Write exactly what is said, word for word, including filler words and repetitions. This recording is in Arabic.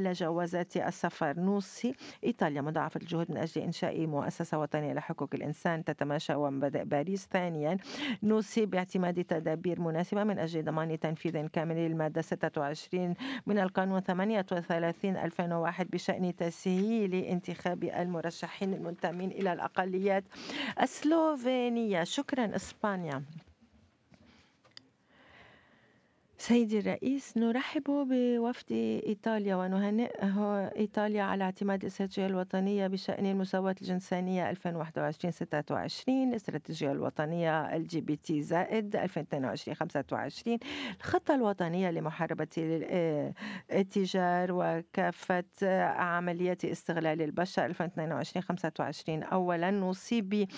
على جوازات السفر. نوصي إيطاليا مضاعفة الجهود من أجل إنشاء مؤسسة وطنية لحقوق الإنسان تتماشى مع مبادئ باريس. ثانيا، نوصي باعتماد تدابير مناسبة من أجل ضمان تنفيذ كامل للمادة ستة وعشرين من القانون ثمانية وثلاثين ألفين وواحد بشأن تسهيل انتخاب المرشحين المنتمين إلى الأقليات السلوفينية. شكرا إسبانيا. سيدي الرئيس، نرحب بوفد إيطاليا ونهنئه إيطاليا على اعتماد الاستراتيجية الوطنية بشأن المساواة الجنسانية ألفين وواحد وعشرين ستة وعشرين، الاستراتيجية الوطنية ال جي بي تي زائد ألفين واثنين وعشرين خمسة وعشرين، الخطة الوطنية لمحاربة الاتجار وكافة عمليات استغلال البشر ألفين واثنين وعشرين خمسة وعشرين. أولا، نصيب